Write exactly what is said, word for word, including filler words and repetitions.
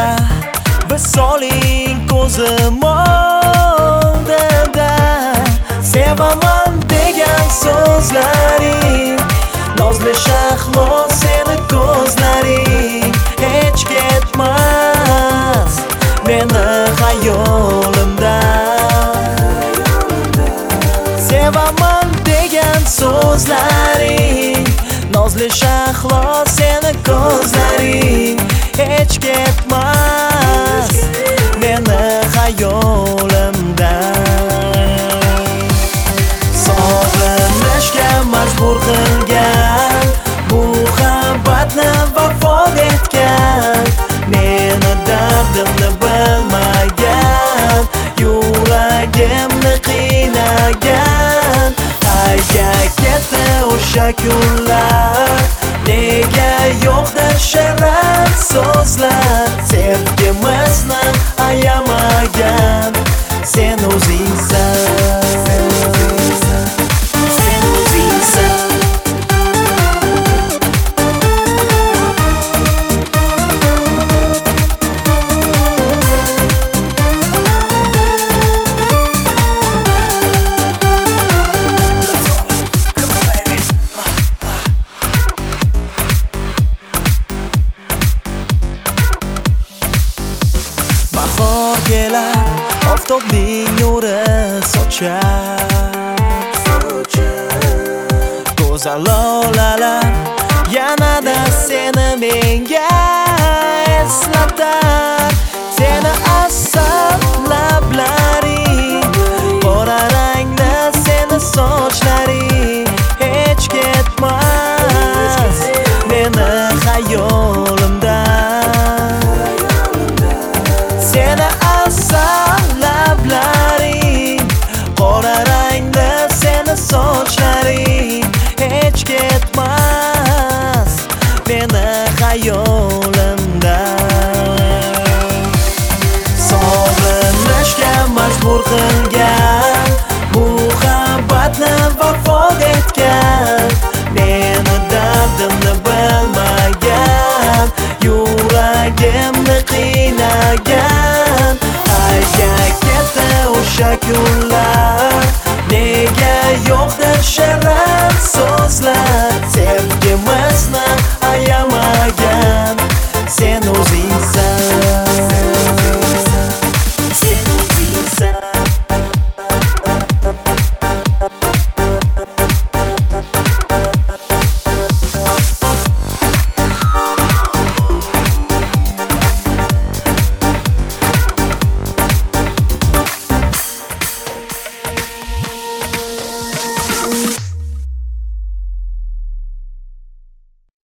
sochlar visoling ko'zim oldida. Sevaman degan so'zlaring, nozli shahlo seni ko'zlaring hech ketmas meni xayolimdan. Sevaman degan so'zlaring, nozli shahlo seni ko'zlaring hech ketmas meni xayolimdan. Sog'inishga majbur qilgan muhabbatni vafot etgan, meni dardimni bilmagan, yuragimni qiynagan. Qayga ketdi o'sha kunlar, nega yo'qdir shirin so'zlar? Sevgimizni ayamagan sen o'zingsan, sen o'zingsan, sen o'zingsan. Bahor kelar, oftobning nuri sochar, go'zal lolalar yanada seni menga eslatar. Seni asal lablaring, qora rangda seni sochlaring hech ketmas meni xayolimdan. Seni asal lablaring, qora rangda seni sochlaring hech ketmas meni xayolimdan. Sog'inishga majbur qilgan muhabbatni vafot etgan, meni dardimni bilmagan, yuragimni qiynagan. Qayga ketdi o'sha kunlar, nega yo'qdir shirin so'zlar? Sevgimizni ayamagan